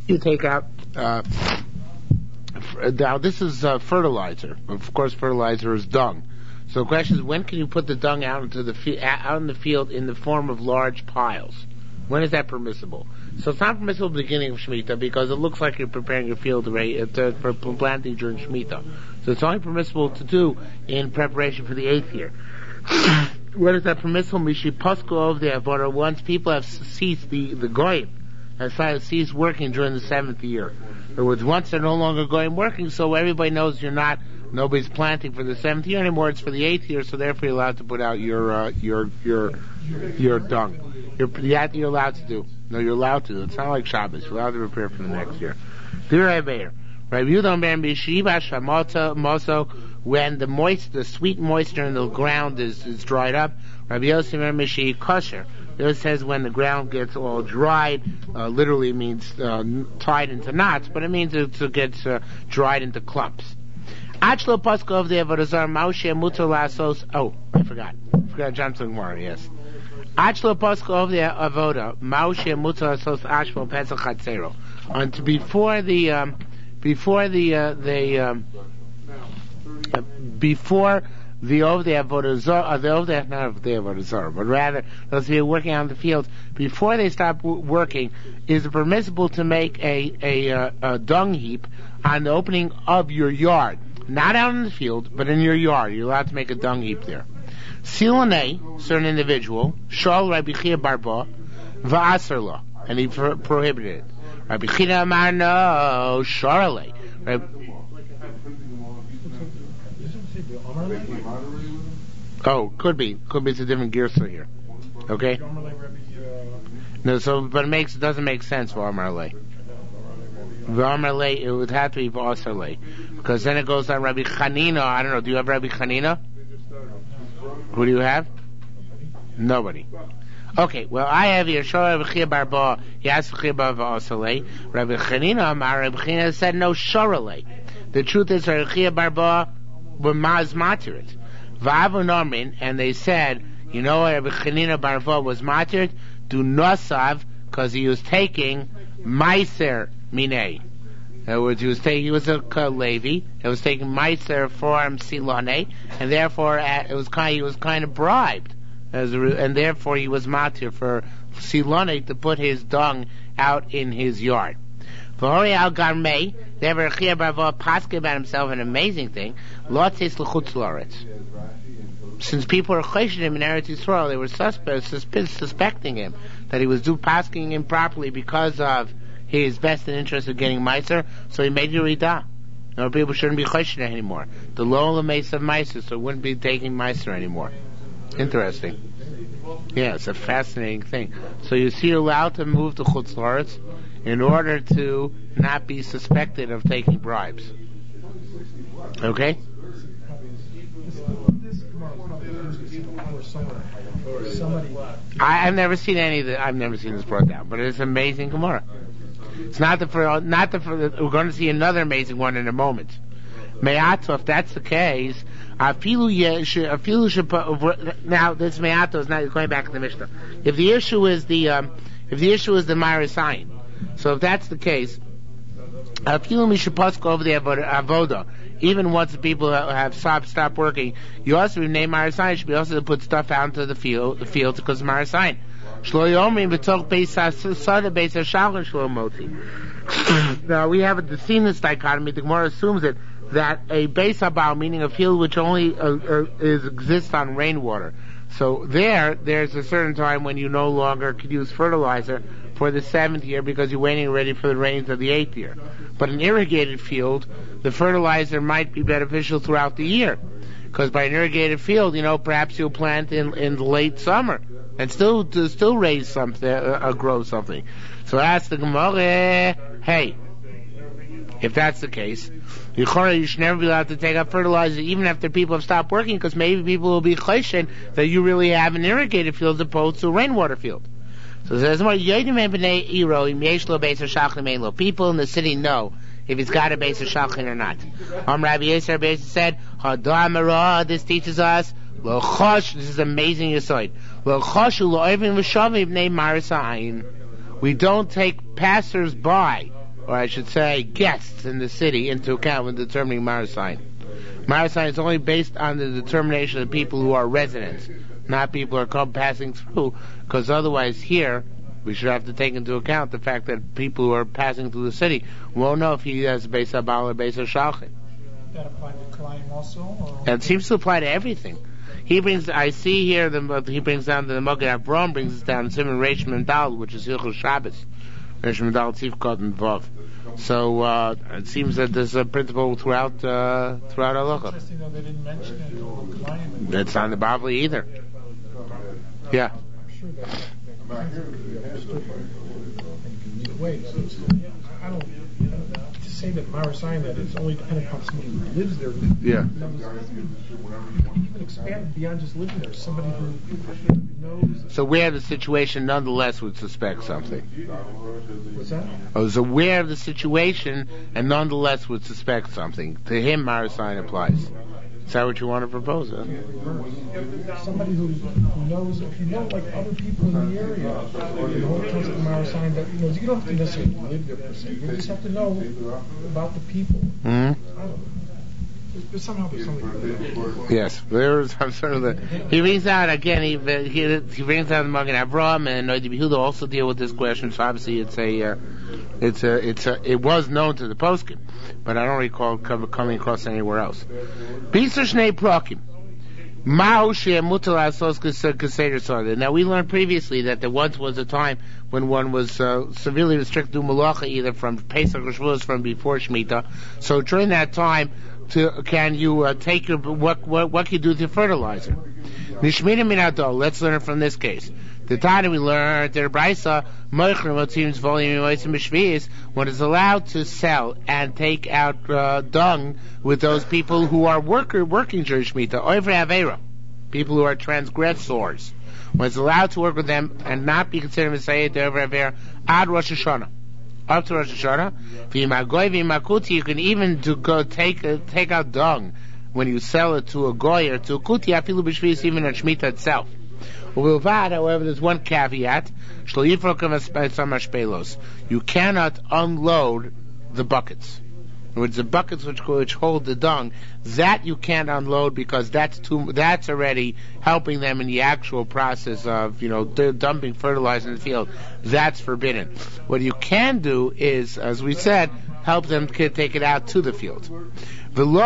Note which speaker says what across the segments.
Speaker 1: You take out. Now this is fertilizer. Of course, fertilizer is dung. So the question is, when can you put the dung out into out in the field in the form of large piles? When is that permissible? So it's not permissible at the beginning of Shemitah because it looks like you're preparing your field for planting during Shemitah. So it's only permissible to do in preparation for the 8th year. When is that permissible? Once people have ceased, the goyim have ceased working during the 7th year. In other words, once they're no longer going working, so everybody knows nobody's planting for the 7th year anymore, it's for the 8th year, so therefore you're allowed to put out your dung. You're allowed to do. No, you're allowed to. It's not like Shabbos. You're allowed to prepare for the next year. When the sweet moisture in the ground is dried up, Rabbi Yossi kosher. It says when the ground gets all dried, literally means tied into knots, but it means it gets dried into clumps. I forgot. I jumped to the Gemara, yes. Achlo Pascha of the Avoda, Maushe Mutar Sos Ashmo Pesach Chatzero. And before the Avodah Zarah, not of the Avodah Zarah, but rather those who are working on the fields, before they stop working, is it permissible to make a dung heap on the opening of your yard? Not out in the field, but in your yard. You're allowed to make a dung heap there. Silonei, certain individual, Shal Rabbi Chia Barba, Va'asarla, and he prohibited it. Rabbi Chia Amar no, Sharale. Could be it's a different girsa here. Okay? No, but it doesn't make sense for Amarle. V'Amarle, it would have to be V'Asarle. Because then it goes on Rabbi Chanina. I don't know, do you have Rabbi Chanina? Who do you have? Nobody. Okay, well, I have here Rabbi Chia Barba, Yas Chia Barba V'Asarle. Rabbi Chanina, Rabbi Chanina said no Sharale. The truth is Rabbi Chia Barba were Maz Matirit. V'Avu Normin, and they said, you know, Rabbi Chanina Barba was Matirit, do Nosav, because he was taking Meiser Minei. In other words, he was a Levi. He was taking Meiser from Silone, and therefore he was kind of bribed, and therefore he was matir for Silone to put his dung out in his yard. V'hori al Garmei, never Chia Barva paskin about himself, an amazing thing. Lotzis l'chutz loretz. Since people were choshesh him in Eretz Yisrael, they were suspecting him that he was pasking improperly because of his vested interest of getting Meiser, so he made Yeridah. No, people shouldn't be choshesh anymore. The low mace of Meiser, so wouldn't be taking Meiser anymore. Interesting. Yeah, it's a fascinating thing. So you see, you're allowed to move to Chutz La'aretz in order to not be suspected of taking bribes. Okay? I've never seen this brought down, but it's an amazing Gemara. It's not the we're going to see another amazing one in a moment. Me'ato, if that's the case, now this me'ato is not going back to the Mishnah. If the issue is the Marasayin, so if that's the case, afilu mishapasko over the avoda, even once the people have stopped working, you also name Marasayin should be also to put stuff out into the fields because of Marasayin. Now we have seen this dichotomy. The Gemara assumes it that a Beis Habal, meaning a field which only exists on rainwater. So there's a certain time when you no longer could use fertilizer for the 7th year because you're waiting already for the rains of the 8th year. But an irrigated field, the fertilizer might be beneficial throughout the year. Because by an irrigated field, perhaps you'll plant in the late summer and still raise something, grow something. So ask the Gemara, hey, if that's the case, you should never be allowed to take up fertilizer even after people have stopped working, because maybe people will be choshen that you really have an irrigated field as opposed to a rainwater field. So it says, people in the city know if he's got a base of shachin or not. Rabbi Yisrael said, this teaches us, this is amazing yisoid. We don't take passers-by or I should say guests in the city, into account when determining Marasayin. Marasayin is only based on the determination of people who are residents, not people who are passing through, because otherwise here, we should have to take into account the fact that people who are passing through the city won't know if he has Beis HaBaal or Beis HaShalchin.
Speaker 2: That apply to Kalayim also? Or?
Speaker 1: And it seems to apply to everything. He brings, I see here, he brings down the Magen Avraham brings us down Simon Reish Mendal, which is Hilchos Shabbos. Reish Mendal Tzivkot and Vav. So, it seems that there's a principle throughout Halacha.
Speaker 2: Interesting though, they didn't mention it on Kalayim.
Speaker 1: That's not in the Bavli either. Yeah.
Speaker 2: I'm sure that ways. I don't to say that Marasayin that it's only dependent upon somebody who lives there.
Speaker 1: Yeah.
Speaker 2: Even expanded beyond just living there. Somebody who knows.
Speaker 1: So aware of the situation, nonetheless would suspect something.
Speaker 2: What's that?
Speaker 1: I was aware of the situation and nonetheless would suspect something. To him, Marasayin applies. Is that what you want to propose? Huh?
Speaker 2: Somebody who knows, if you know like other people in the area, the whole concept of Marasayin that you don't have to necessarily live there per se. You just have to know about the people.
Speaker 1: Mm-hmm.
Speaker 2: I don't know. But somehow there's something.
Speaker 1: Yes, there's some sort of the. He brings out again. He brings out the Magen Avraham and Noda B'Yehuda also deal with this question. So obviously it was known to the poskim, but I don't recall coming across anywhere else. Bisur Shnei Prakim. Now we learned previously that there once was a time when one was severely restricted to malacha, either from Pesach or Shavuos, from before Shemitah. So during that time, can you take your what can you do with your fertilizer? Nishmina minadol. Let's learn it from this case. The time we learned that Brisa Moichrim what seems volume when it's allowed to sell and take out dung with those people who are working during Shemitah, Oivre Aveira, people who are transgressors. When it's allowed to work with them and not be considered Messiah to Oivre Aveira ad Rosh Hashanah. Up to Rosh Hashanah, you can even go take out dung when you sell it to a goy or to a kuti, afilu b'shvius, even at Shemitah itself. However, there's one caveat: you cannot unload the buckets. In other words, the buckets which hold the dung, that you can't unload because that's already helping them in the actual process of dumping fertilizer in the field. That's forbidden. What you can do is, as we said, help them take it out to the field. So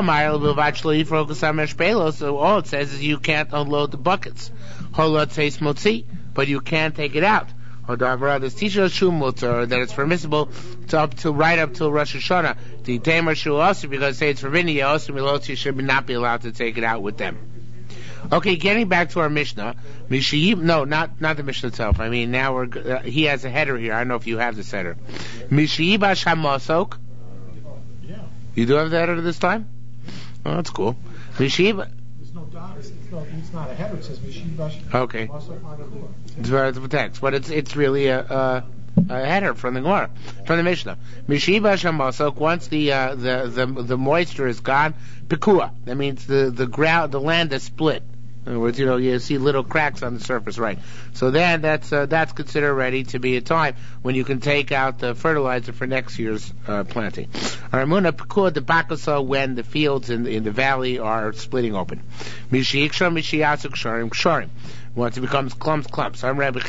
Speaker 1: all it says is you can't unload the buckets. But you can take it out. That it's permissible right up till Rosh Hashanah. Because say it's forbidden, you should not be allowed to take it out with them. Okay, getting back to our Mishnah. Not the Mishnah itself. I mean, now he has a header here. I don't know if you have this header. Mishiba Shamasok.
Speaker 2: Yeah.
Speaker 1: You do have the header this time? Oh, that's cool. Mishiba.
Speaker 2: There's no dot. It's not a header. It says Mishiba.
Speaker 1: Okay. It's the text, but it's really a header from the Gemara, from the Mishnah. Mishiba Shamasok. Once the moisture is gone, Pekua. That means the ground, the land is split. In other words, you see little cracks on the surface, right? So then that's considered ready to be a time when you can take out the fertilizer for next year's planting. Aramuna Pekua the Bakasa, when the fields in the valley are splitting open. Mishiikshar Mishiasuk Sharim Ksharim. Once it becomes clumps.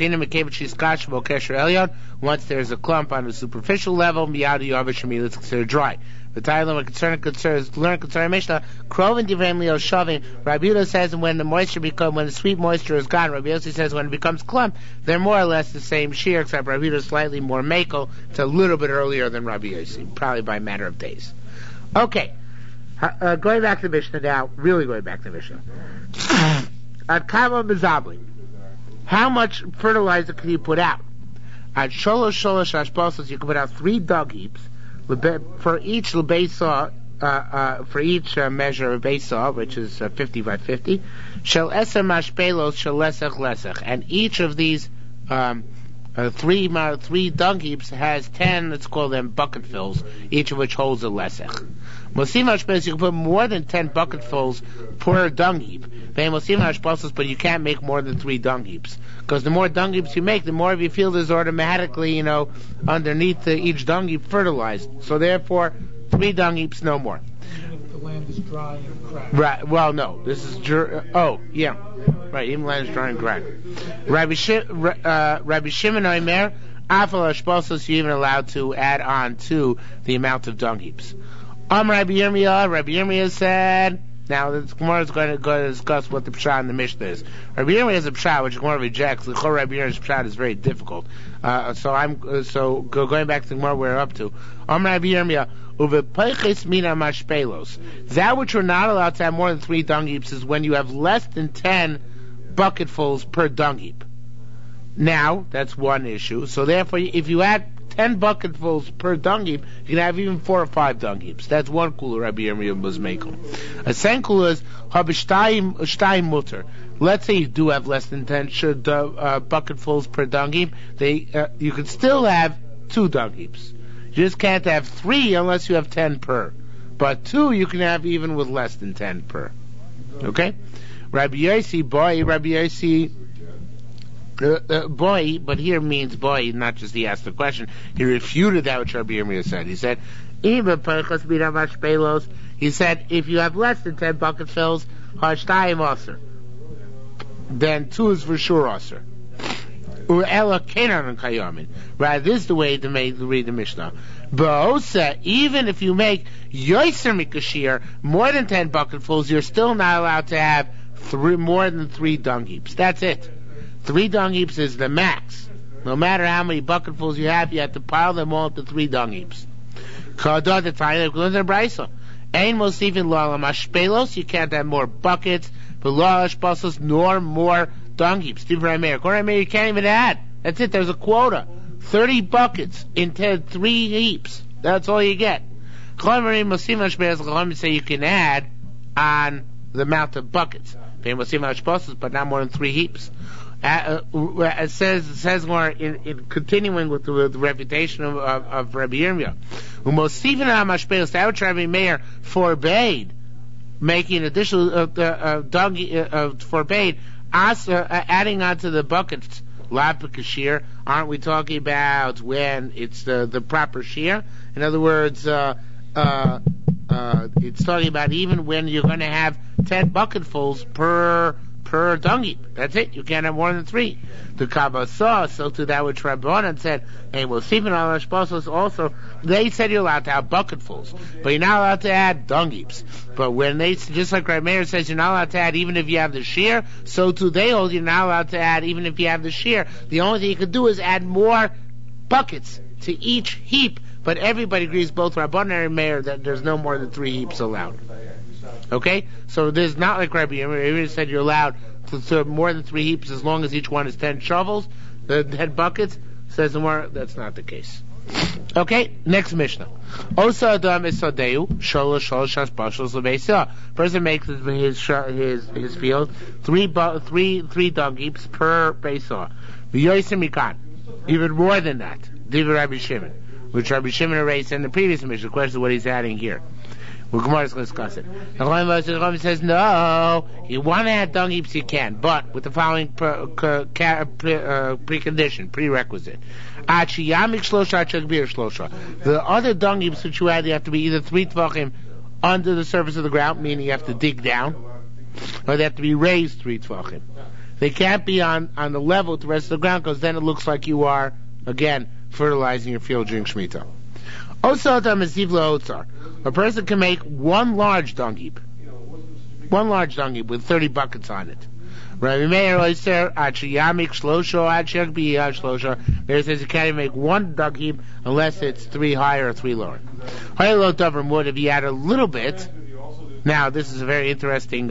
Speaker 1: Once there's a clump on the superficial level, it's considered dry. The title of concerns Mishnah. Krovin Divrei Leo Shavin. Rabbi Yehuda says when the sweet moisture is gone. Rabbi Yossi says when it becomes clump, they're more or less the same shear, except Rabbi Yehuda is slightly more makel. It's a little bit earlier than Rabbi Yossi, probably by a matter of days. Okay, going back to the Mishnah now. Really going back to the Mishnah. At Kama Mizabli, how much fertilizer can you put out? At Sholosh Ashbosas, you can put out 3 dug heaps for each lebeisa, for each measure of beisa, which is 50 by 50. Shel eser mashpelos shel lesech, and each of these three dung heaps has 10, let's call them bucketfuls, each of which holds a lesech. Mosima Shpelos, you can put more than 10 bucketfuls per dung heap. But you can't make more than 3 dung heaps. Because the more dung heaps you make, the more of your field is automatically, underneath each dung heap fertilized. So therefore, 3 dung heaps, no more.
Speaker 2: The land is dry and cracked.
Speaker 1: Right. Well, no. This is yeah. Right. Even land is dry and cracked. Rabbi Shimon Omer, Afal Hashpasos, you're even allowed to add on to the amount of dung heaps. Rabbi Yirmiyah said. Now the Gemara is going to discuss what the pshat in the Mishnah is. Rabbi Yirmiyah is a pshat which Gemara rejects. The Chor Rabbi Yirmiyah's pshat is very difficult. So going back to the Gemara we're up to. Rabbi Yirmiyah. That which you're not allowed to have more than 3 dung heaps is when you have less than 10 bucketfuls per dung heap. Now, that's one issue. So therefore, if you add 10 bucketfuls per dung heap, you can have even 4 or 5 dung heaps. That's one kula Rabbi Yirmiyah was making. A second kula is habishtayim mutter. Let's say you do have less than 10 bucketfuls per dung heap. You can still have 2 dung heaps. You just can't have 3 unless you have 10 per. But 2 you can have even with less than 10 per. Okay? Rabbi Yossi, boy, but here means boy, not just he asked the question. He refuted that which Rabbi Yirmiyah said. He said, if you have less than 10 bucketfuls, hashtayim aser. Then 2 is for sure aser. Right, this is the way to read the Mishnah. Ba'osa, even if you make yoser mikashir, more than 10 bucketfuls, you're still not allowed to have more than 3 dung heaps. That's it. 3 dung heaps is the max. No matter how many bucketfuls you have to pile them all into 3 dung heaps. Ain't most even you can't have more buckets, but nor more dung heaps. You can't even add. That's it. There's a quota. 30 buckets into 3 heaps. That's all you get. Say you can add on the amount of buckets, but not more than 3 heaps. It says more in continuing with the reputation of Rabbi Yirmiyah. That which Rabbi Meir forbade making additional forbade adding onto the buckets. Kashir, aren't we talking about when it's the proper shear? In other words, it's talking about even when you're going to have 10 bucketfuls per dung heap. That's it. You can't have more than 3. The Kabbah saw, so to that which Rabbanan said, and we'll see in our Hashpasos also, they said you're allowed to have bucketfuls, but you're not allowed to add dung heaps. But when they, just like Rabbi Meir says, you're not allowed to add even if you have the shear, so too they hold you're not allowed to add even if you have the shear. The only thing you can do is add more buckets to each heap, but everybody agrees, both Rabbanan and Meir, that there's no more than 3 heaps allowed. Okay? So there's not like Rabbi Yirmiyah said you're allowed to serve more than 3 heaps as long as each one is 10 shovels, 10 buckets. Says the more, that's not the case. Okay, next Mishnah. Osa Adam is Sadeu, Sholosh Bashos Lebeisa. Person makes his field 3 dung heaps per Beisa. V'yosim Mikan. Even more than that. Divrei Rabbi Shimon, which Rabbi Shimon erased in the previous Mishnah. The question is what he's adding here. Well, Gemara is going to discuss it. The Rambam says, no, you want to add dung heaps, you can, but with the following prerequisite. The other dung heaps which you add, you have to be either 3 tvachim under the surface of the ground, meaning you have to dig down, or they have to be raised 3 tvachim. They can't be on the level with the rest of the ground, because then it looks like you are, again, fertilizing your field during Shemitah. A person can make 1 large dung heap. 1 large dung heap with 30 buckets on it. Rabbi Meir says you can't even make 1 dung heap unless it's 3 higher or 3 lower. If you add a little bit, now this is a very interesting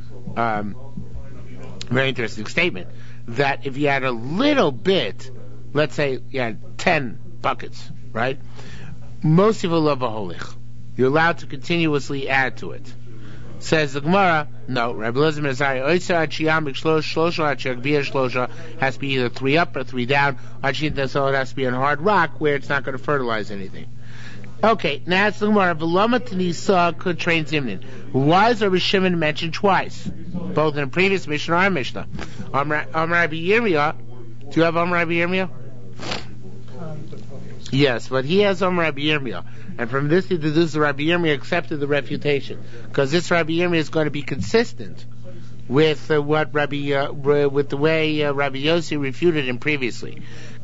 Speaker 1: statement, that if you add a little bit, let's say you had 10 buckets, right? Most people love a holich. You're allowed to continuously add to it. Says the Gemara, no. Rabbi Elazar ben Azariah, Oisar Achiyamik Shlosha Achiyagbiya Shlosha has to be either 3 up or 3 down. Achiyamik, so it has to be on hard rock where it's not going to fertilize anything. Okay, now it's the Gemara. V'lama Tanisa could train Zimnin. Why is Rabbi Shimon mentioned twice? Both in the previous Mishnah and our Mishnah. Rabbi Yirmiyah. Do you have Rabbi Yirmiyah? Yes, but he has Rabbi Yirmiyah. And from this he deduces Rabbi Yirmiyah accepted the refutation. Because this Rabbi Yirmiyah is going to be consistent with what with the way Rabbi Yossi refuted him previously.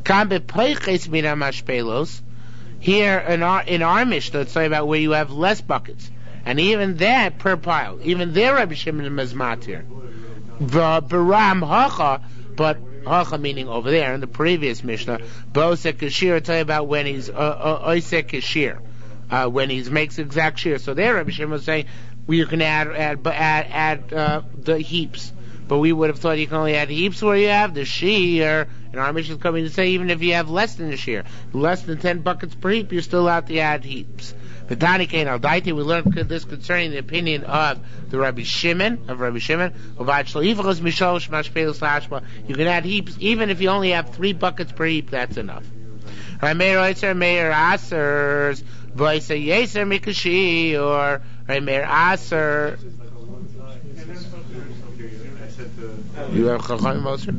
Speaker 1: Here in our Mishnah, it's talking about where you have less buckets. And even that per pile. Even there Rabbi Shimon is matir. Baram hacha, but hacha meaning over there in the previous Mishnah, Bosek Kashir, tell you about when he's Oisek Kashir. When he makes exact shear. So there Rabbi Shimon was saying you can add the heaps. But we would have thought you can only add heaps where you have the shear. And our Mishnah is coming to say even if you have less than the shear, less than 10 buckets per heap, you're still allowed to add heaps. But Tani Kain Al Daiti, we learned this concerning the opinion of the Rabbi Shimon. You can add heaps even if you only have 3 buckets per heap. That's enough. Meir Asers, Voisa Yeser Mikashi, or Meir Aser. You have Chacham Moser?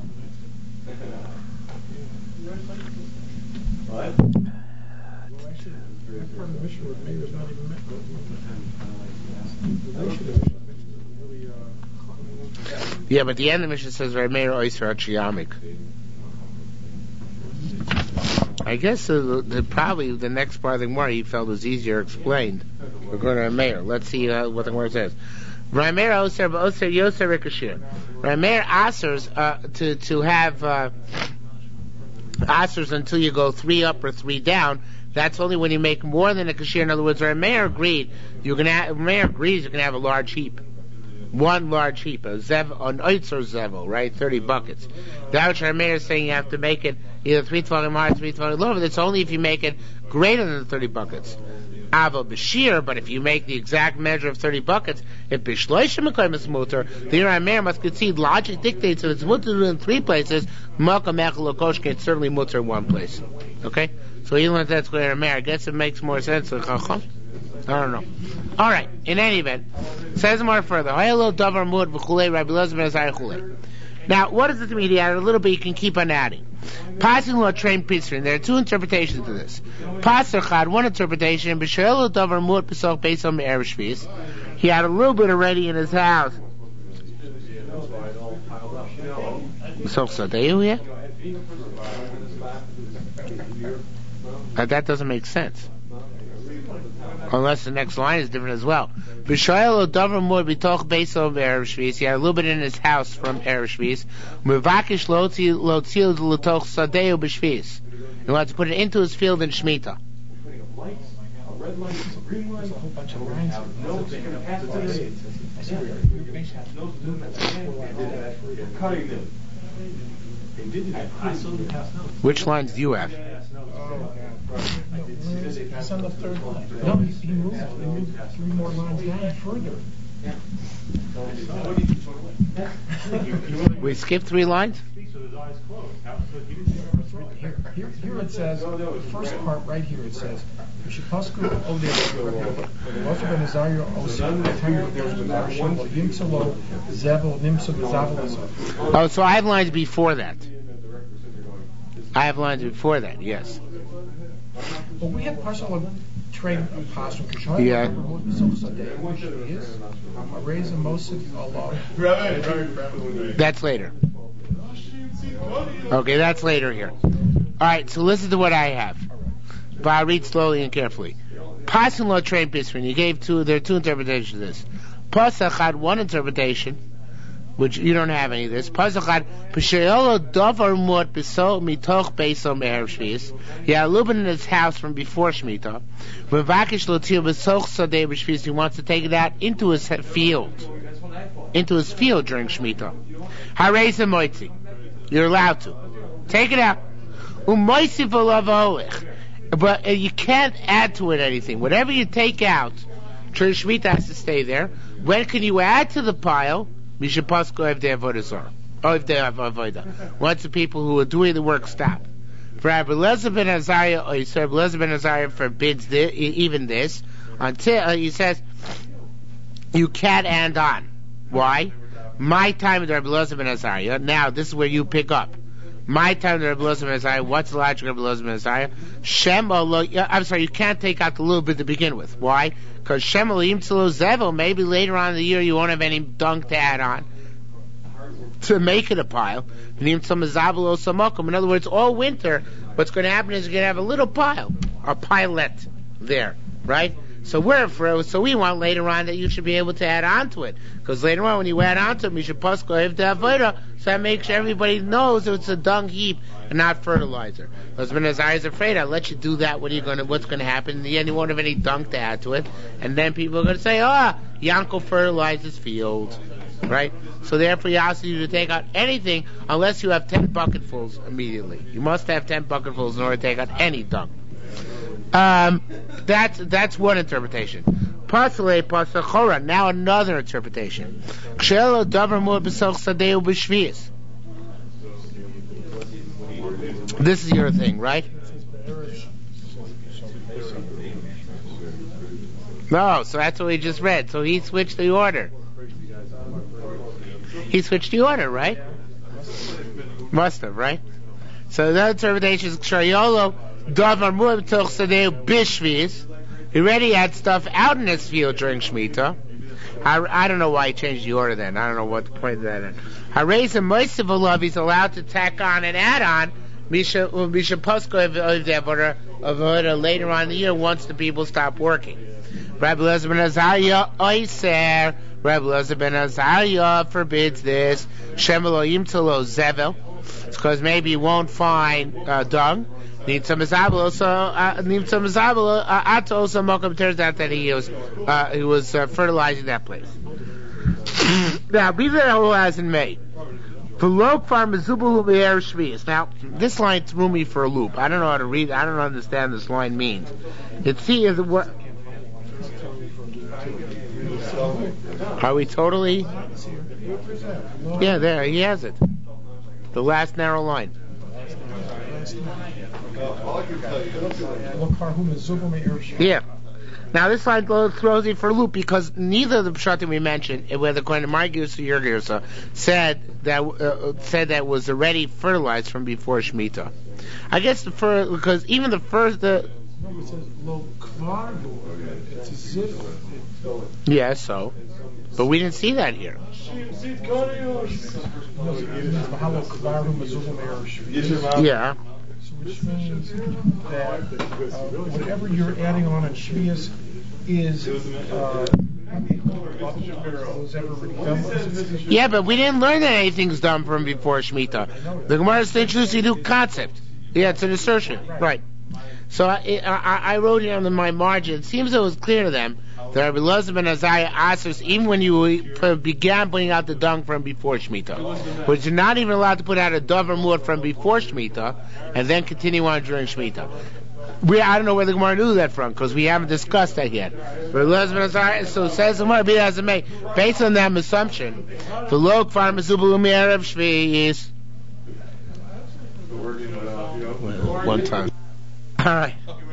Speaker 2: What?
Speaker 1: Yeah, but the end of the Mishnah says Meir Oiser Achiyamik. I guess probably the next part of the Gemara he felt was easier explained. We're going to Rameir. Let's see what the Gemara says. Rameir Oser Yoser Rikashir. Rameir Asers to have Asers until you go 3 up or 3 down. That's only when you make more than a kashir. In other words, Rameir agrees you can have a large heap. One large heap, an oitzer zevel, right? 30 buckets. That which Rameir is saying you have to make it either 3 tefachim high, 3 tefachim low, but it's only if you make it greater than 30 buckets. Avo b'shir, but if you make the exact measure of 30 buckets, if b'shloishim mekayim is mutar, the Rameir must concede logic dictates that it's mutar in 3 places, malka mechel lokoshke, it's certainly mutar in 1 place. Okay? So even if that's where Rameir, I guess it makes more sense to Chacham. I don't know. All right. In any event, says more further. Now, what does this mean? He added a little bit. You can keep on adding. Passing law train pisrin. There are 2 interpretations to this. Passer had 1 interpretation. He had a little bit already in his house. That doesn't make sense. Unless the next line is different as well. He had a little bit in his house from Erev Shvis. He wants to put it into his field in Shemitah. Which lines do you have?
Speaker 2: It's on the 3rd line. No, he moved 3 more lines down further.
Speaker 1: We skipped 3 lines?
Speaker 2: Here it says, the first part right here it says, oh,
Speaker 1: so I have lines before that. Yes.
Speaker 2: Well, we have partial train apostle.
Speaker 1: Yeah. That's later. Okay, that's later here. Alright, so listen to what I have. But I'll read slowly and carefully. Pasuk law train pisrin. You gave there are 2 interpretations of this. Pasuk had 1 interpretation, which you don't have any of this. Pasuk had P'she'olo davar mut b'so mitoch beisom erev shvis. He had a little bit in his house from before Shemitah. V'vakish lotil b'soch sadeh b'shvis. He wants to take it out into his field during Shemitah. Harei moitzi. You're allowed to take it out. Umoisi v'lav holich. But you can't add to it anything. Whatever you take out, during Shemitah has to stay there. When can you add to the pile? Mishapasko if they have avodah, or if they have avodah. Once the people who are doing the work stop. For Rabbi Elazar ben Azariah, or Rabbi Elazar ben Azariah forbids even this, until he says you can't add on. Why? My time with Rabbi Elazar ben Azariah. Now this is where you pick up. My time with Rabbi Elazar ben Azariah. What's the logic of Rabbi Elazar ben Azariah? Shem I'm sorry, you can't take out the little bit to begin with. Why? Because Shem Elohim Tzelo Zevel, maybe later on in the year you won't have any dung to add on to make it a pile. In other words, all winter, what's going to happen is you're going to have a little pile, a pilet there, right? So we want later on that you should be able to add on to it. Because later on, when you add on to it, you should pasko if the avodah, so that makes sure everybody knows that it's a dung heap and not fertilizer. Husband Azariah is afraid, I'll let you do that, what's going to happen? In the end, you won't have any dung to add to it. And then people are going to say, Yankel fertilizes fields. Right? So therefore, he asks you to take out anything unless you have 10 bucketfuls immediately. You must have 10 bucketfuls in order to take out any dung. That's one interpretation. Pasale pasachora. Now another interpretation. This is your thing, right? No, so that's what we just read. So he switched the order. He switched the order, right? Must have, right? So the interpretation is Kshayolo Davar Mu'im Toch Sadeu Bishvis. He already had stuff out in his field during Shemitah. I don't know why he changed the order then. I don't know what the point of that is. Hareza Moisevolav, he's allowed to tack on and add on Misha Posko of the Avodah later on in the year once the people stop working. Rabbi Elazar ben Azariah Oiser. Rabbi Elazar ben Azariah forbids this. Shem Elohim Tzelo Zevel. It's because maybe you won't find dung. Need some Azabel. Ato also Mokum. Turns out that he was fertilizing that place. Now, be that who has in May. Now, this line threw me for a loop. I don't know how to read. I don't understand this line means. What? Are we totally? Yeah, there he has it. The last narrow line. Yeah. Now this line throws you for a loop because neither of the pshatim we mentioned, whether according to my Girsa or your Girsa, said that was already fertilized from before Shemitah. I guess because even the first
Speaker 2: it says lo kvardo. It's as if.
Speaker 1: Yeah, so. But we didn't see that here. Yeah.
Speaker 2: Which means that whatever you're adding on in Shvius is
Speaker 1: yeah, but we didn't learn that anything's done from before Shemitah. The Gemara is introducing a new concept. Yeah, it's an assertion. Right. So I wrote it on my margin. It seems it was clear to them that Rabbi Elazar ben Azariah asked us, even when you began putting out the dung from before Shemitah, which you're not even allowed to put out a davar mu'at from before Shemitah, and then continue on during Shemitah. I don't know where the Gemara knew that from, because we haven't discussed that yet. But Elazar ben Azariah, so it says the Gemara, be as it may, based on that assumption, the lo kvar mezubal u'me'erev shvi'is. One time. All right.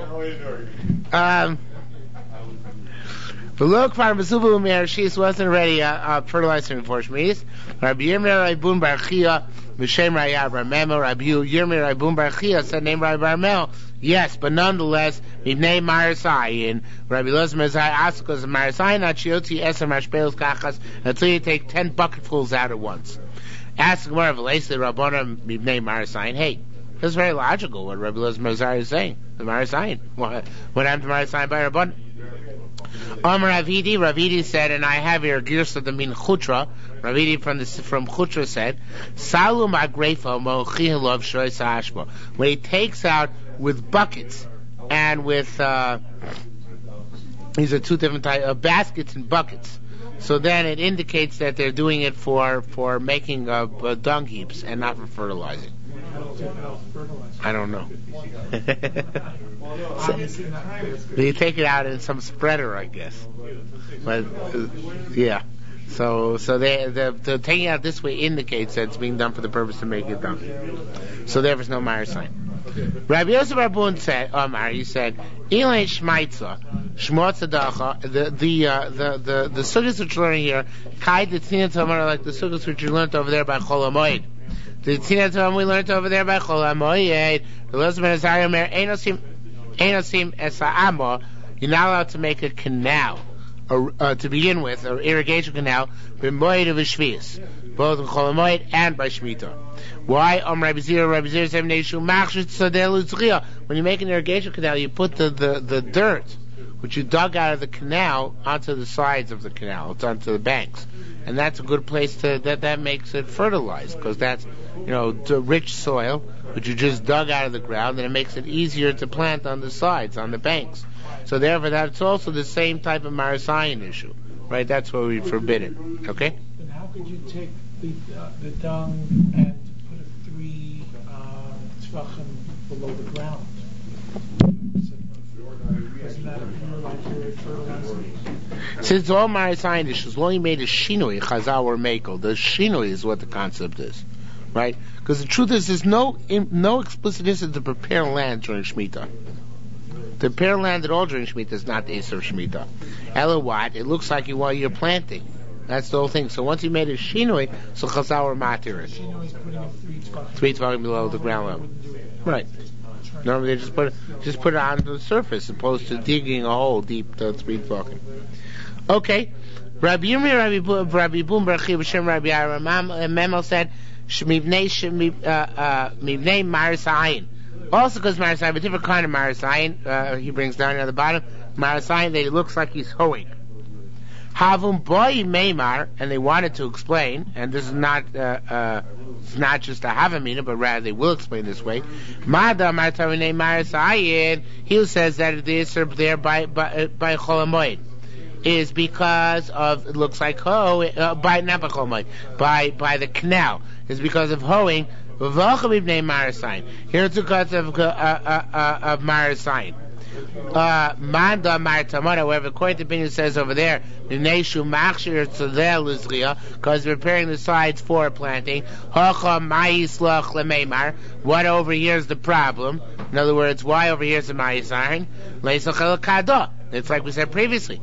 Speaker 1: The low kvar mesubu me'ershis wasn't already fertilizing before Shmis. Rabbi Yirmiyah Rabbun Bar Chia M'Shem Raya Bar Memo. Rabbi Yirmiyah Rabbun Bar Chia said name Rabbi Bar Memo. Yes, but nonetheless, Mivnei Marasayin. Rabbi Elazar ben Azariah asked because of Marasayin not shiotzi eser mashpelos kachas until you take 10 bucketfuls out at once. Ask the Gemara V'leisei Rabbona Mivnei Marasayin. Hey, that's very logical what Rabbi Elazar ben Azariah is saying. The Marasayin. What happened to Marasayin by Rabbona? Amar Ravidi said, and I have here Girsa the Min Chutra. Ravidi from Chutra said, Salum Agrefa Mochilov Shoisa Ashma. When he takes out with buckets and with these are two different types of baskets and buckets. So then it indicates that they're doing it for making dung heaps and not for fertilizing. I don't know. So, you take it out in some spreader, I guess. But yeah. So the taking it out this way indicates that it's being done for the purpose to make it done. So there is no Meyer sign. Rabbi Yosef Rabun said, he said, Elay Shmaitza, Shmotza Dacha, the sugyas which you're learning here, Kai the Tzina Tomar, like the sugyas which you learned over there by Chol HaMoed. The Tzina Tomar we learned over there by Chol HaMoed. The Elizabeth Azariah Mer, Einosim Esa Amo, you're not allowed to make a canal, to begin with, or irrigation canal, b'moed of Shvius, both in Chol HaMoed and by Shemitah. Why? Rabbi Zira said, when you make an irrigation canal, you put the dirt, which you dug out of the canal, onto the sides of the canal. It's onto the banks. And that's a good place that makes it fertilized, because that's, the rich soil, which you just dug out of the ground, and it makes it easier to plant on the sides, on the banks. So therefore, that's also the same type of Marasayan issue, right? That's what we forbid it. Okay?
Speaker 2: Then how could you take the dung and put it 3 tvachim below the ground? Isn't that like fertilizing?
Speaker 1: Since all Marasayan issues, all you made is shinoi, chazal or mekel. The shinoi is what the concept is, right? Because the truth is, there's no explicit instance to prepare land during Shemitah. To prepare land at all during Shemitah is not the Isser of Shemitah. Ella what? It looks like while you're planting. That's the whole thing. So once you made a shinoi, so chazal or matir it.
Speaker 2: Shinoi is putting it
Speaker 1: 3 tvachim below the ground level. Right. Normally they just put it on the surface, opposed to digging a hole deep to 3 tvachim. Okay. Rabbi Yirmi, Rabbi Bum Barachi B'Shem Rabbi Aramam Memel said, Mivnei Marasayin. Also because Marasayin, a different kind of Marasayin, he brings down at the bottom, Marasayin that it looks like he's hoeing. Havum boy Meimar, and they wanted to explain, and this is not it's not just a Havamina, but rather they will explain this way. Mada Martavine Marasayin, he says that it is there by Chol HaMoed, is because of, it looks like by not by Chol HaMoed, by the canal, is because of hoeing. Here are 2 cuts of Marasayin. Manda Martamana, however, according to opinion says over there, because preparing the sides for planting. What over here is the problem? In other words, why over here is the Mayisayin? It's like we said previously.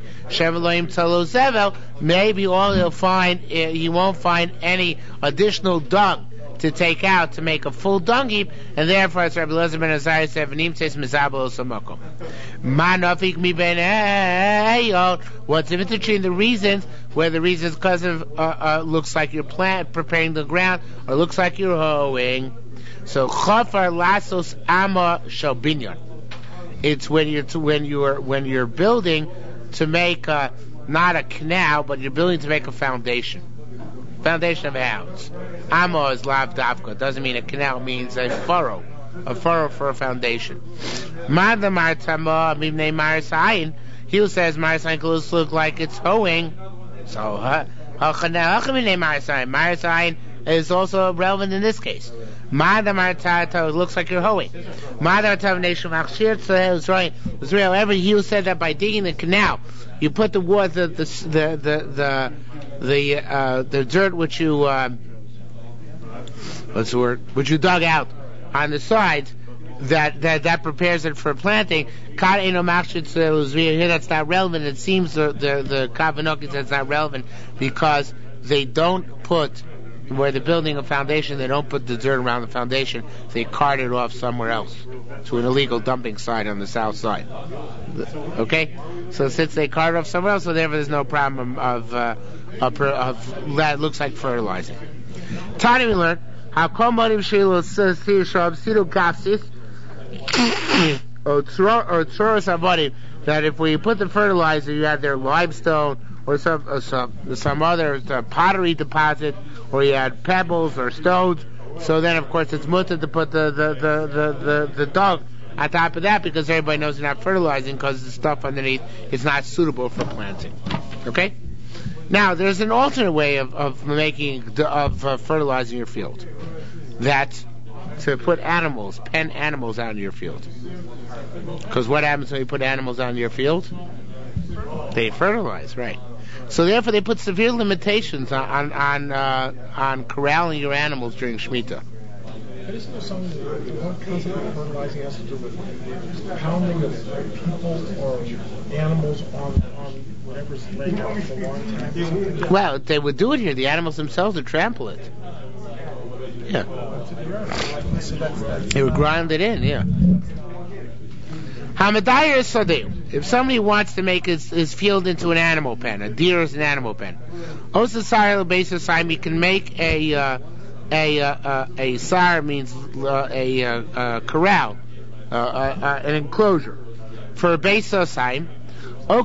Speaker 1: Maybe all he'll find, he won't find any additional dung to take out to make a full dung heap, and therefore, as Rabbi Elazar ben Azariah said, "V'nim tes mezabel osamakom." Manafik mi ben eyol. What's in between the reasons? Where the reasons because of looks like you're preparing the ground, or looks like you're hoeing. So chafar lasos ama shel binyan. It's when you're building to make not a canal, but you're building to make a foundation. Foundation of a house. Amo is lav davka. Doesn't mean a canal, means a furrow for a foundation. Mada martama mibnei marasayin. He who says marasayin could look like it's hoeing. So marasayin is also relevant in this case. Mada martata, it looks like you're hoeing. Mada martata nation machshir tzeh Israel. However, he who said that by digging the canal, you put the water, the dirt which you which you dug out on the sides, that prepares it for planting. Here that's not relevant. It seems the Kavanokis that's not relevant because they don't put, where they're building a foundation, they don't put the dirt around the foundation. They cart it off somewhere else to an illegal dumping site on the south side. Okay, so since they cart it off somewhere else, so therefore there's no problem of that looks like fertilizing. Tani, we learned how komodim shilu shab silu kapsis or tzoros avodim, that if we put the fertilizer, you have their limestone or some other pottery deposit, or you had pebbles or stones. So then, of course, it's mutter to put the dung on top of that, because everybody knows you're not fertilizing because the stuff underneath is not suitable for planting. Okay. Now, there's an alternate way of fertilizing your field. That to put pen animals out in your field. Because what happens when you put animals out in your field? They fertilize, right? So therefore, they put severe limitations on corralling your animals during Shemitah.
Speaker 2: But isn't there something, one concept of fertilizing has to do with pounding of people or animals on whatever's laid out for a long time?
Speaker 1: Well, they would do it here. The animals themselves would trample it. Yeah. They would grind it in, yeah. Hamadayir is Sadeu. If somebody wants to make his field into an animal pen, a deer is an animal pen. Osasar basis time, he can make a sar means a corral, an enclosure for a base sign. Now,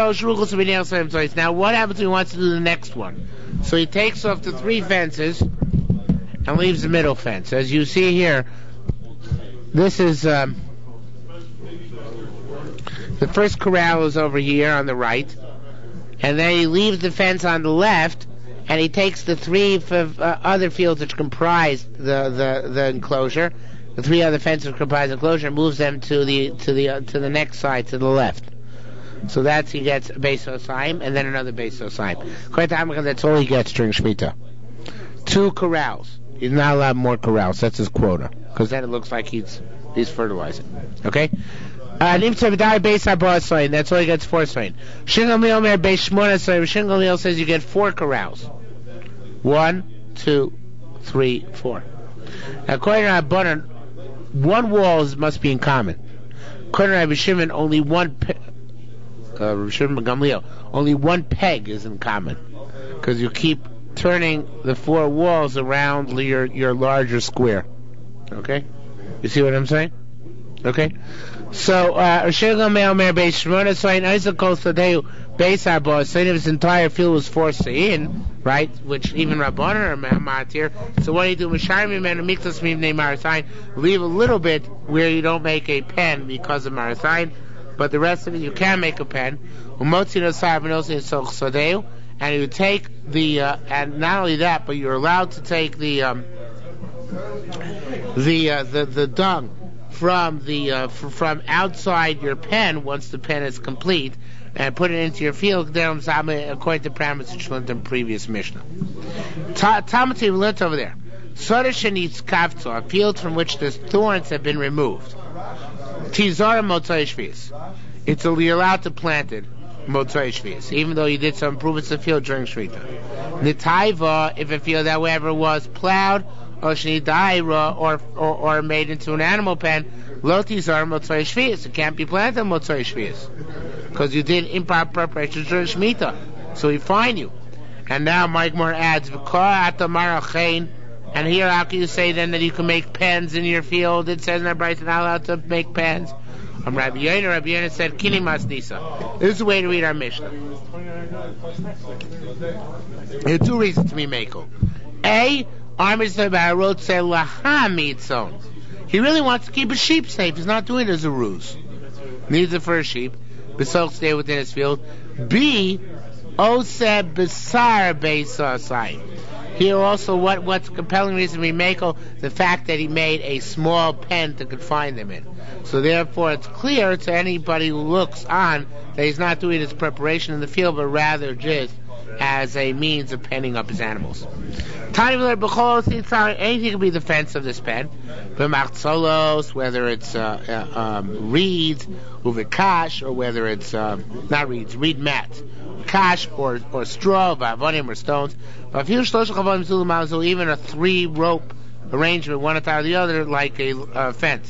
Speaker 1: what happens when he wants to do the next one? So he takes off the 3 fences and leaves the middle fence. As you see here, this is the first corral is over here on the right, and then he leaves the fence on the left. And he takes the 3 other fields which comprise the enclosure, the 3 other fences which comprise the enclosure, and moves them to the next side to the left. So he gets a Beis Osayim and then another Beis Osayim. That's all he gets during Shemitah. 2 corrals. He's not allowed more corrals. That's his quota, because then it looks like he's fertilizing. Okay. That's all he gets 4 soin. Shingal says you get 4 corrals. 1, 2, 3, 4. Now, according to Rabbanan, 1 wall must be in common. According to Rabbi Shimon, only one peg is in common, because you keep turning the 4 walls around your larger square. Okay, you see what I'm saying? Okay, so his entire field was forced in, right? Which even Rabbanan are matir. So what do you do? Leave a little bit where you don't make a pen because of Marasayin, but the rest of it you can make a pen. And you take and not only that, but you're allowed to take the dung from outside your pen once the pen is complete, and put it into your field according to parameters which learned in previous Mishnah. Talmud we learned over there. Sodesh needs kavto, a field from which the thorns have been removed. Tizara motzai shvius. You're allowed to plant it motzai shvius, even though you did some improvements to the field during Shmita. Nitaiva, if a field that wherever was plowed, or shnidaira, or made into an animal pen, lo tizara motzai shvius. It can't be planted motzai shvius, because you did improper preparations during Shmita. So we fine you. And now Mike Moore adds, and here how can you say then that you can make pens in your field? It says in our Brayta not allowed to make pens. Rabbi Yoner said, Kini Masnisa. This is the way to read our Mishnah. There are 2 reasons to be Mako. A, he really wants to keep his sheep safe. He's not doing it as a ruse. Needs it for a sheep. Besok stay within his field. B, Oseh Besar Beisasai. Here also, what's a compelling reason we make the fact that he made a small pen to confine them in. So therefore, it's clear to anybody who looks on that he's not doing his preparation in the field, but rather just as a means of penning up his animals. Anything can be the fence of this pen. Whether it's reeds, uvikash, or whether it's not reeds, reed mats, kash or straw, vavonim or stones. Even a 3-rope arrangement, one atop the other, like a fence.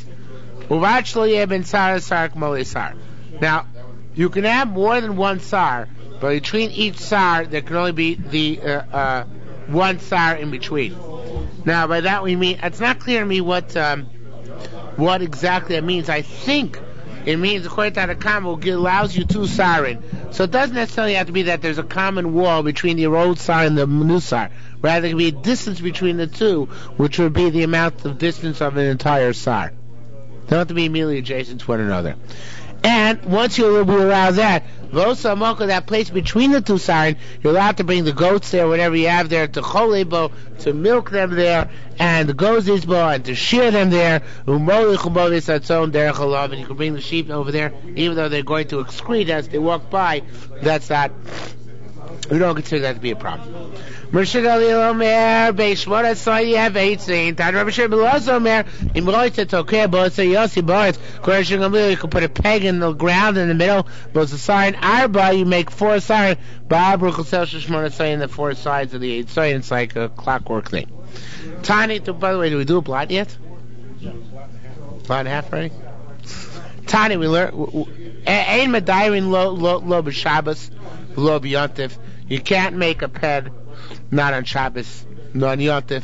Speaker 1: Now, you can have more than 1 sar, but between each sar there can only be the 1 sar in between. Now, by that we mean, it's not clear to me what exactly it means. I think it means, according to the Kama, it allows you 2 sar in. So it doesn't necessarily have to be that there's a common wall between the old sar and the new sar. Rather, it can be a distance between the 2, which would be the amount of distance of an entire sar. They don't have to be immediately adjacent to one another. And once you allow that, that place between the two siren, you're allowed to bring the goats there, whatever you have there, to cholebo, to milk them there, and the gozizbo, and to shear them there, and you can bring the sheep over there, even though they're going to excrete as they walk by. That's not, we don't consider that to be a problem. Mershid Ali Omer, Beishmor Asai, you have 18. Tan Rabbi Shir Beloz Omer, Imroit Tokeh, Boaz Yossi Boaz, Koreshing Gamliel, you can put a peg in the ground in the middle, Boaz Asai, Arba, you make 4 asai, Ba'abru Chosel Shishmor Asai, in the 4 sides of the 8 asai, it's like a clockwork thing. Tani, by the way, do we do a blot yet? Blot and a half, right? Tani, we learn, Ein Medairin lo b'Shabbos, lo b'Yontif, you can't make a ped not on Shabbos, not on Yontif.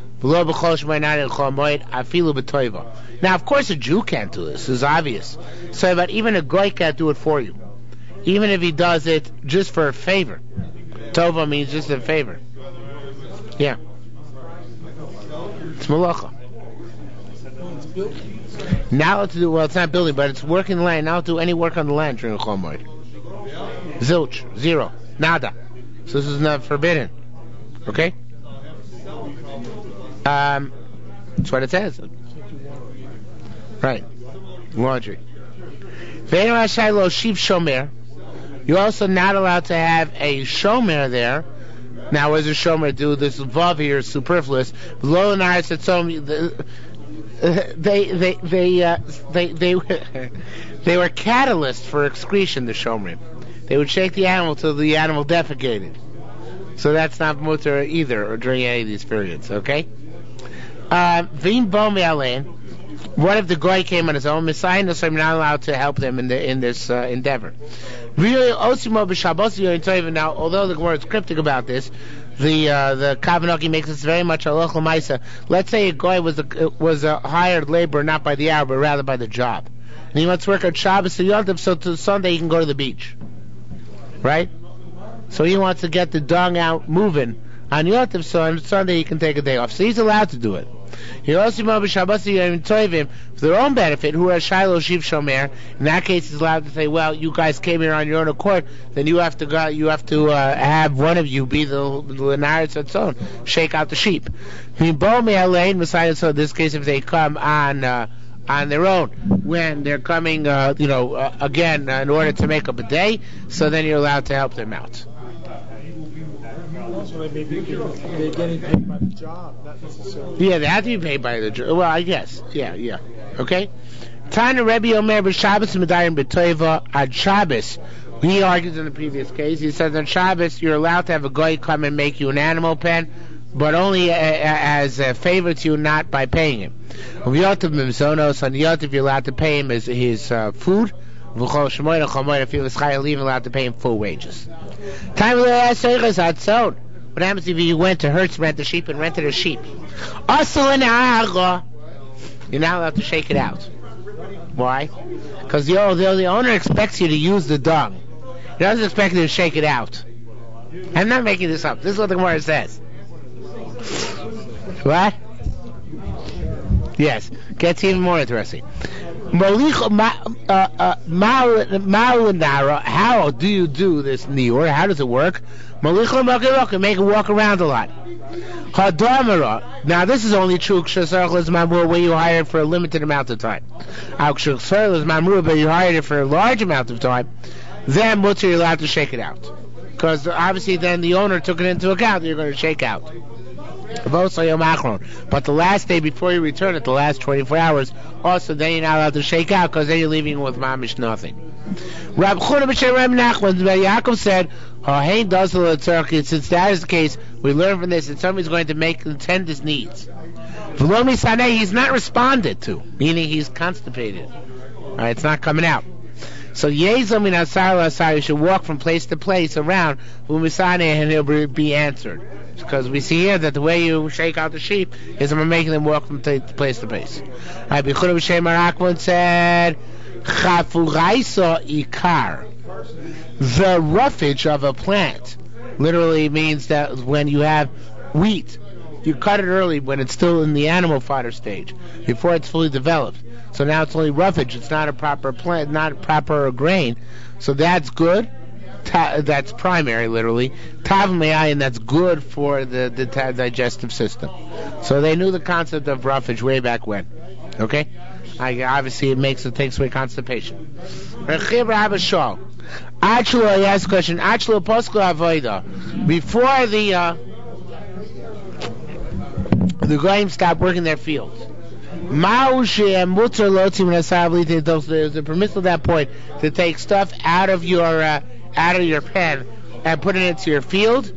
Speaker 1: Now, of course, a Jew can't do this. It's obvious. So, but even a goy can't do it for you, even if he does it just for a favor. Tova means just a favor. Yeah, it's malacha. Now let's do. Well, it's not building, but it's working the land. Now let's do any work on the land during a Chol Moed. Zilch, 0, nada. So this is not forbidden. Okay? That's what it says. Right. Laundry. You're also not allowed to have a shomer there. Now, what does a shomer do? This vav here is superfluous. They were catalysts for excretion, the shomrim. They would shake the animal till the animal defecated. So that's not mutter either, or during any of these periods, okay? What if the goy came on his own? Messiah, so I'm not allowed to help them in this endeavor. Really, now, although the Gemara is cryptic about this, the Kavanoki makes this very much halach l'maisa. Let's say a goy was a hired laborer, not by the hour, but rather by the job, and he wants to work on Shabbos and Yom Tov, so to Sunday he can go to the beach, right? So he wants to get the dung out moving on Yom Tov, so on Sunday he can take a day off. So he's allowed to do it. For their own benefit, who are Shiloh Shiv Shomer, in that case he's allowed to say, well, you guys came here on your own accord, then you have to have one of you be the Lenaris Atzon, shake out the sheep. So in this case, if they come on their own, when they're coming, again, in order to make up a day, so then you're allowed to help them out.
Speaker 2: Also, they're getting paid by the job, not necessarily.
Speaker 1: Yeah, they have to be paid by the job. Well, I guess. Yeah. Okay? Tana Rebbe Omer b'Shabbos Medayim b'Toiva ad Shabbos. He argues in the previous case. He says on Shabbos you're allowed to have a goy come and make you an animal pen, but only as a favor to you, not by paying him. On Yotav you're allowed to pay him his food. If he was chayalim, allowed to pay him full wages. What happens if you went to Hertz, rent the sheep, and rented a sheep? You're not allowed to shake it out. Why? Because the owner expects you to use the dung. He doesn't expect you to shake it out. I'm not making this up. This is what the Gemara says. What? Yes. Gets even more interesting. How do you do this niur? How does it work? Make it walk around a lot. Now this is only true where you hire it for a limited amount of time. But you hired it for a large amount of time, then you're allowed to shake it out. Because obviously then the owner took it into account that you're going to shake out. But the last day before you return it, the last 24 hours, also then you're not allowed to shake out, because then you're leaving with mamish nothing. Rab Chuna b'Shem Reb Nachman, Yaakov said, "Hein does the turkey." Since that is the case, we learn from this that somebody's going to attend his needs. V'lo misaneh, he's not responded to, meaning he's constipated. All right, it's not coming out. So Yezom min asar l'asar, you should walk from place to place around, u'misaneh, and he'll be answered. Because we see here that the way you shake out the sheep is by making them walk from place to place. Rabbi Chuna b'Shem Arakman said, Chafuraisa ikar, the roughage of a plant, literally means that when you have wheat you cut it early when it's still in the animal fodder stage, before it's fully developed. So now it's only roughage. It's not a proper plant, not a proper grain. So that's good. That's primary, literally. Tav me'ayin, that's good for the digestive system. So they knew the concept of roughage way back when. Okay? Obviously, it takes away constipation. Actually, I asked a question. Actually, before the Goyim stopped working their fields, is it permissible at that point to take stuff out of your pen and put it into your field,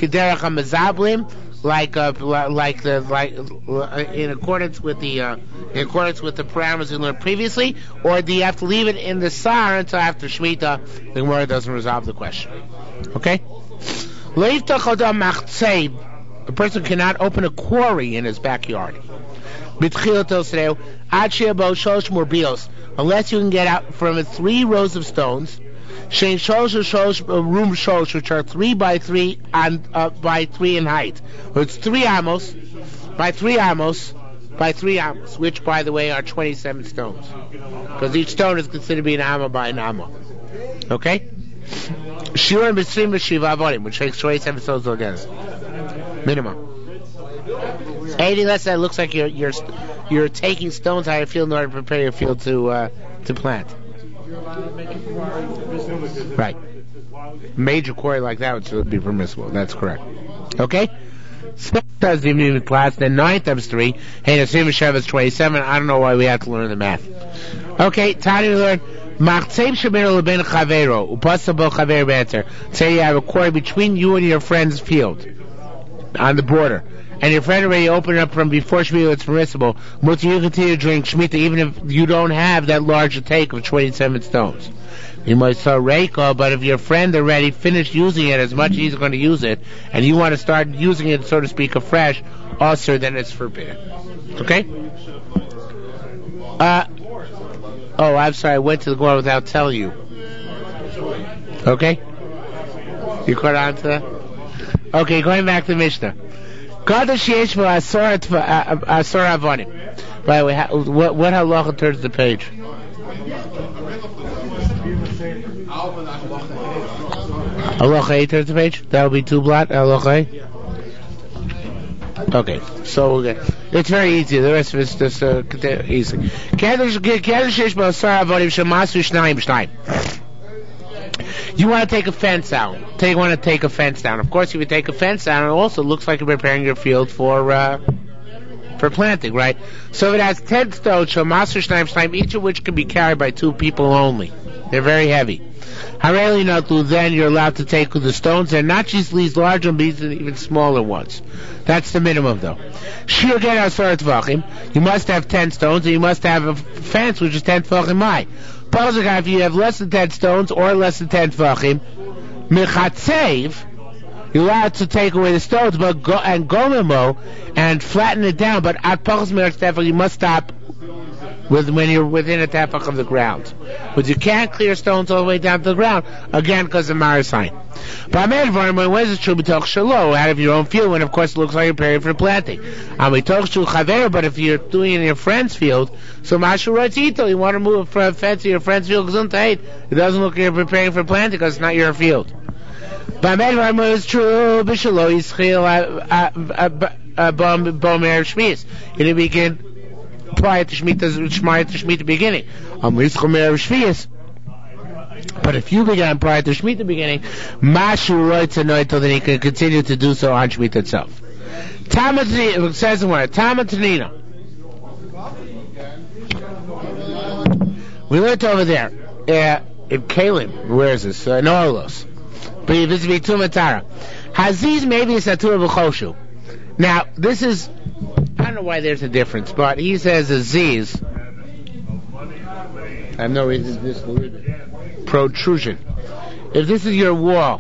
Speaker 1: in accordance with the parameters we learned previously, or do you have to leave it in the sar until after Shemitah? The Gemara doesn't resolve the question. Okay? A person cannot open a quarry in his backyard unless you can get out from it 3 rows of stones, which are 3 by 3 by 3 in height. It's 3 amos by 3 amos by 3 amos, which, by the way, are 27 stones, because each stone is considered to be an amma by an amma. Okay? Shir and B'Srim B'Shiva Avodim, which takes 27 stones together. Minimum. Anything less than it looks like you're taking stones out of your field in order to prepare your field to plant. Right. Major quarry like that would be permissible. That's correct. Okay? Does the evening class, then 9 times 3. Hey, Nasim Shev is 27. I don't know why we have to learn the math. Okay, Tani we learn. Say you have a quarry between you and your friend's field on the border, and your friend already opened it up from before Shemitah. It's permissible. You continue to drink Shemitah even if you don't have that large a take of 27 stones. You might sell Reiko, but if your friend already finished using it as much as he's going to use it, and you want to start using it, so to speak, afresh, also, then it's forbidden. Okay? Oh, I'm sorry, I went to the Gemara without telling you. Okay? You caught on to that? Okay, going back to Mishnah. By the way, what halacha turns the page? Halacha 8 turns the page? That will be 2 blot, halacha 8? Okay, so we'll get, it's very easy. The rest of it's just easy. You want to take a fence out. You want to take a fence down. Of course, if you take a fence down, it also looks like you're preparing your field for planting, right? So if it has 10 stones, each of which can be carried by 2 people only. They're very heavy. Then you're allowed to take the stones, and not just these large ones, but even smaller ones. That's the minimum, though. You must have 10 stones, and you must have a fence which is 10 tefachim high. If you have less than 10 stones or less than 10 tefachim, you're allowed to take away the stones, but go memo and flatten it down. But at pachas you must stop when you're within a tefach of the ground. But you can't clear stones all the way down to the ground, again, because of Marasain. But when is it true? Out of your own field, when of course it looks like you're preparing for planting. But if you're doing it in your friend's field, so you want to move a fence to your friend's field, it doesn't look like you're preparing for planting because it's not your field. But it's true. You didn't begin prior to Shemitah beginning. But if you began prior to Shemitah beginning, then he can continue to do so on Shemitah itself. It says in where Tamatanina. We learned over there in Kalim. Where is this? Noelos. But this would be Tumatara. Haziz maybe is Satura B'choshu. Now, this is, I don't know why there's a difference, but he says Aziz. I have no reason to disbelieve it. Protrusion. If this is your wall,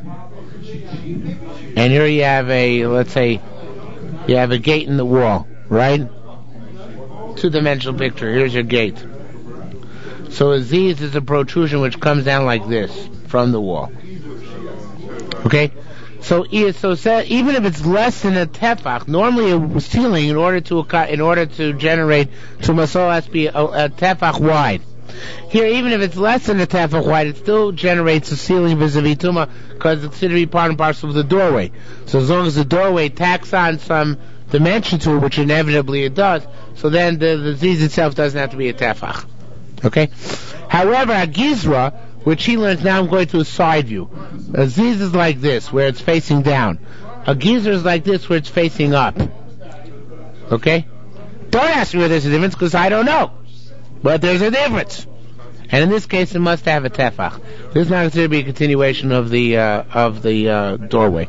Speaker 1: and here you have let's say, you have a gate in the wall, right? 2-dimensional picture. Here's your gate. So Aziz is a protrusion which comes down like this from the wall. Okay? So even if it's less than a tefach, normally a ceiling in order to generate tumasol has to be a tefach wide. Here, even if it's less than a tefach wide, it still generates a ceiling vis-a-vis tuma because it's considered to be part and parcel of the doorway. So as long as the doorway tacks on some dimension to it, which inevitably it does, so then the ziz itself doesn't have to be a tefach. Okay? However, a gizra, which he learns, now I'm going to a side view. A ziz is like this, where it's facing down. A gizra is like this, where it's facing up. Okay? Don't ask me where there's a difference, because I don't know. But there's a difference. And in this case, it must have a tefach. This is not considered to be a continuation of the doorway.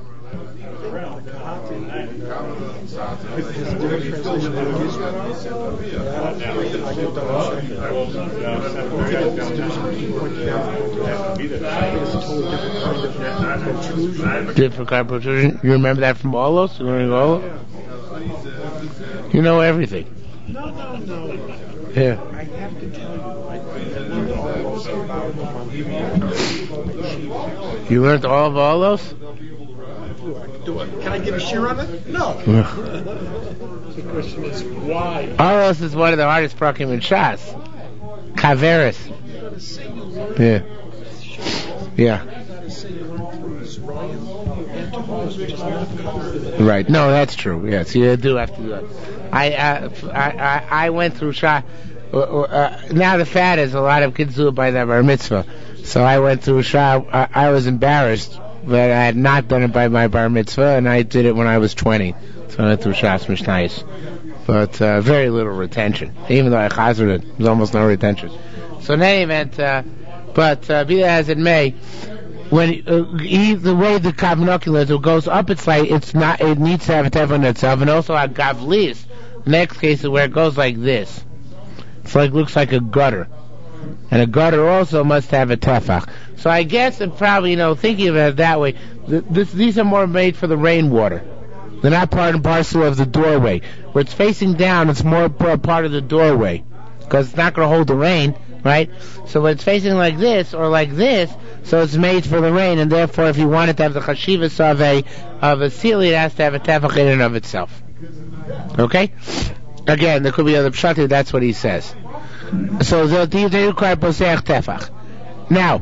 Speaker 1: Different kind of protrusion. You remember that from Olos? You learning Olos? You know everything.
Speaker 2: No.
Speaker 1: Yeah.
Speaker 2: I have to tell you.
Speaker 1: You learned all of Olos?
Speaker 2: Can I give a share on it? No. The question is why.
Speaker 1: Olos is one of the hardest prakim in Shas. Kaveris. Yeah. Right. No, that's true. Yes, you do have to do that. I went through Shas. Now the fad is a lot of kids do it by their bar mitzvah. So I went through Shas. I was embarrassed that I had not done it by my bar mitzvah, and I did it when I was 20. So I went through Shas Mishnayos. But very little retention. Even though I chazered it, there was almost no retention. So in any event, but be that as it may, when the way the kavnoculars it goes up, it needs to have a tefach itself, and also a gavlis. The next case is where it goes like this. Looks like a gutter. And a gutter also must have a tefach. So I guess I'm probably, thinking of it that way, these are more made for the rainwater. They're not part and parcel of the doorway. Where it's facing down, it's more part of the doorway. Because it's not going to hold the rain, right? So when it's facing like this, or like this, so it's made for the rain, and therefore if you want it to have the chashivas of a ceiling, it has to have a tefach in and of itself. Okay? Again, there could be other pshatim, that's what he says. So they require poseach tefach. Now,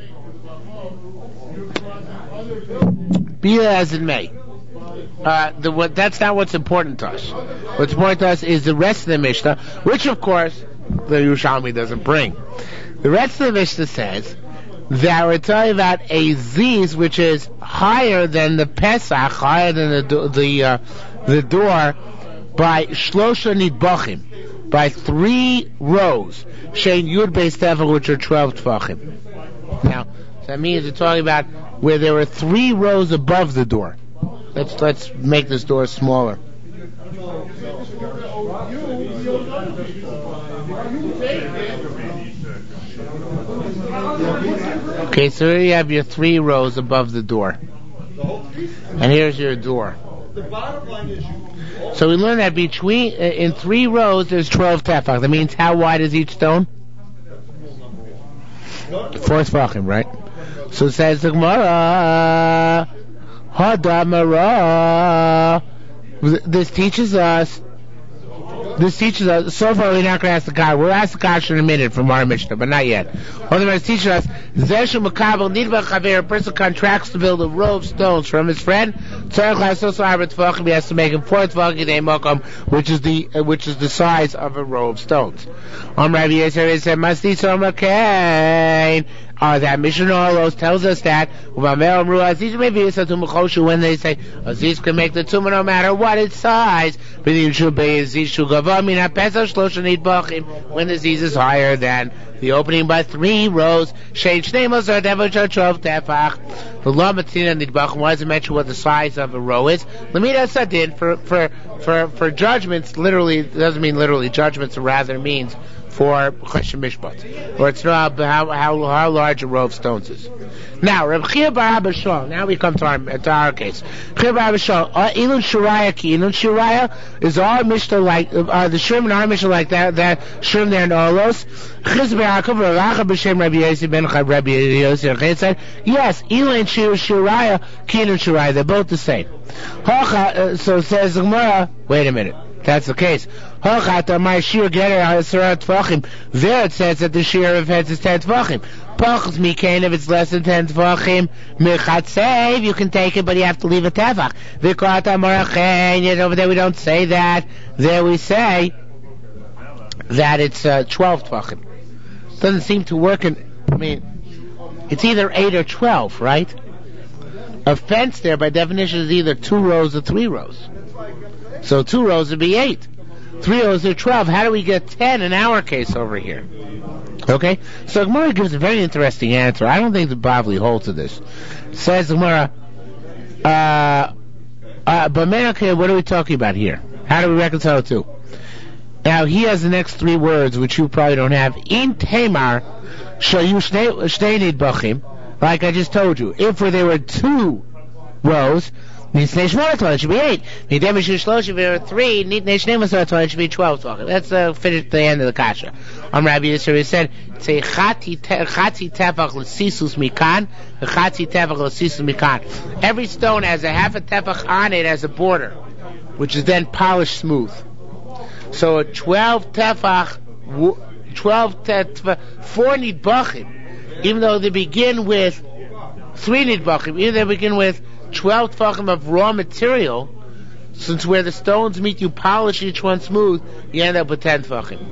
Speaker 1: be it as it may, that's not what's important to us. What's important to us is the rest of the Mishnah, which of course the Yerushalmi doesn't bring. The rest of the Mishnah says that we're talking about a ziz which is higher than the Pesach, higher than the door, by shlosha nidbachim, by 3 rows, shein yud beis tefach, which are 12 tefachim. Now, so that means we're talking about where there were 3 rows above the door. Let's make this door smaller. Okay, so here you have your 3 rows above the door. And here's your door. So we learned that between in 3 rows there's 12 tefach. That means how wide is each stone? 4 tefachim, right? So it says the Gemara, Hadamara. This teaches us. So far we're not going to ask the Kasha. We'll ask the Kasha in a minute from our Mishnah, but not yet. Otherwise, it teaches us, a person contracts to build a row of stones from his friend. He has to make him 4 tefachim, which is the size of a row of stones. That Mishnah Olos tells us that when they say Aziz can make the tumah no matter what its size, when the Aziz is higher than the opening by 3 rows, the law Matzina Nidbach, why does it mention what the size of a row is? Lamida Sadin, for judgments, literally, it doesn't mean literally judgments, it rather means for Chesed Mishpat, or it's not how large a row of stones is. Now, Reb Chia bar Abba Shal. Now we come to our case. Chia bar Abba Shal. Ilun Shiraya ki. Ilun Shiraya is our Mishnah like the Shurim in our Mishnah like that Shurim there in Olos. Chiz be'Yaakov Racha b'Shem Rabbi Yossi ben Rabbi Yossi said, yes, Ilun Shiraya ki Ilun Shiraya. They're both the same. So says the Gemara. Wait a minute. That's the case. There it says that the shear of heads is 10 tvachim. Pachas mikain, if it's less than 10 tvachim, mechatsev, you can take it, but you have to leave a tefach. Yet over there we don't say that. There we say that it's 12 tvachim. Doesn't seem to work it's either 8 or 12, right? A fence there, by definition, is either 2 rows or 3 rows. So 2 rows would be 8. 3 rows are 12. How do we get 10 in our case over here? Okay? So Gemara gives a very interesting answer. I don't think the Bavli holds to this. Says Gemara, but okay, what are we talking about here? How do we reconcile the two? Now, he has the next 3 words, which you probably don't have. In Tamar, shayu shnei nidbachim, like I just told you. If there were 2 rows, it should be 8. If there were 3, it should be 12. Let's finish the end of the kasha. Rabbi Yisrael said, "Say chati tefach l'sisus mikan, chati tefach l'sisus mikan." Every stone has a half a tefach on it as a border, which is then polished smooth. So a 12 tefach, 4 nidbachim, even though they begin with 3 nidbachim, even though they begin with 12 tefachim of raw material, since where the stones meet, you polish each one smooth, you end up with 10 tefachim.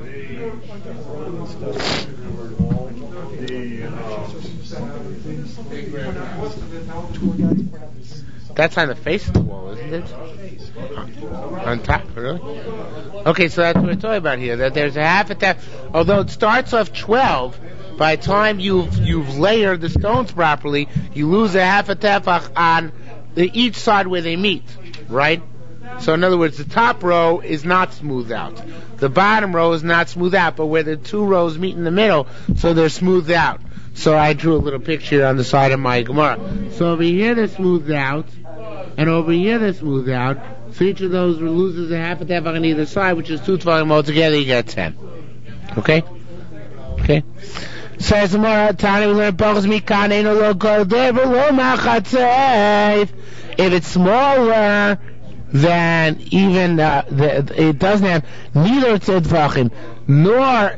Speaker 1: That's on the face of the wall, isn't it? On top, really? Okay, so that's what we're talking about here, that there's a half a tefach. Although it starts off 12, by the time you've layered the stones properly, you lose a half a tefach on each side where they meet, right? So in other words, the top row is not smoothed out. The bottom row is not smoothed out, but where the 2 rows meet in the middle, so they're smoothed out. So I drew a little picture on the side of my Gemara. So over here they're smoothed out, and over here they're smoothed out. So each of those loses a half a tefach on either side, which is 2 tefachim altogether, you get 10. Okay? Okay? Says the Gemara, Tani, we learn Pachas Mikan, Eino Lo Kodeh V'Lo Machatzev. If it's smaller than even it doesn't have neither tzedvachim nor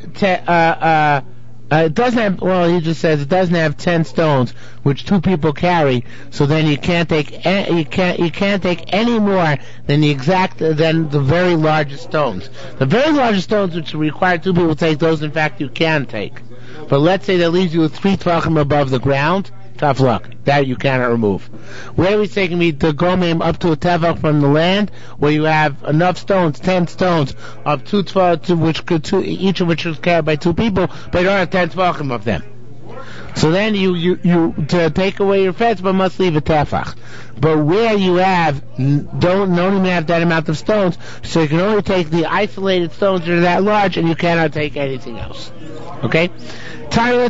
Speaker 1: it doesn't have. Well, he just says it doesn't have 10 stones, which 2 people carry. So then you can't take you can't take any more than the very largest stones. The very largest stones, which require 2 people to take, those in fact you can take. But let's say that leaves you with 3 tefachim above the ground. Tough luck. That you cannot remove. Where are we taking me to gomim up to a tefach from the land, where you have enough stones, 10 stones, of 2 tefach, each of which is carried by 2 people, but you don't have 10 tefachim of them. So then you to take away your fence, but must leave a tefach. But where you have don't even have that amount of stones, so you can only take the isolated stones that are that large, and you cannot take anything else. Okay? When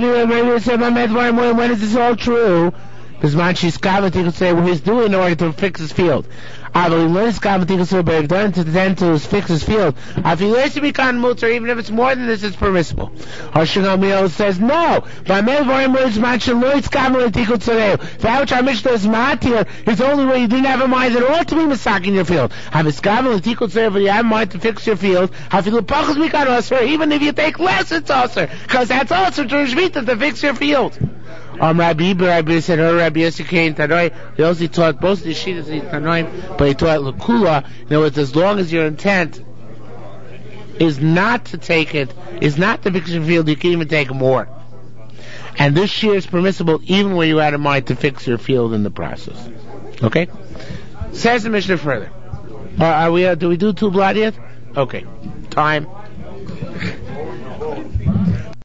Speaker 1: is this all true? Because Manchi's comment, he could say what he's doing in order to fix his field. But if done to fix his field, even if it's more than this, it's permissible. Harshigamiel says no. That which our Mishnah is matir is only where you didn't have a mind that ought to be masak in your field. If you have a mind to fix your field, even if you take less, it's also because that's also to Shmita to fix your field. Rabbi said, Rabbi Yossi came Tanoi. He also taught both the Shitas in Tanoim, but he taught Lakula. In other words, as long as your intent is not to take it, is not to fix your field, you can even take more. And this shear is permissible even when you had a mind to fix your field in the process. Okay? Says the Mishnah further. Do we do 2 blot yet? Okay. Time.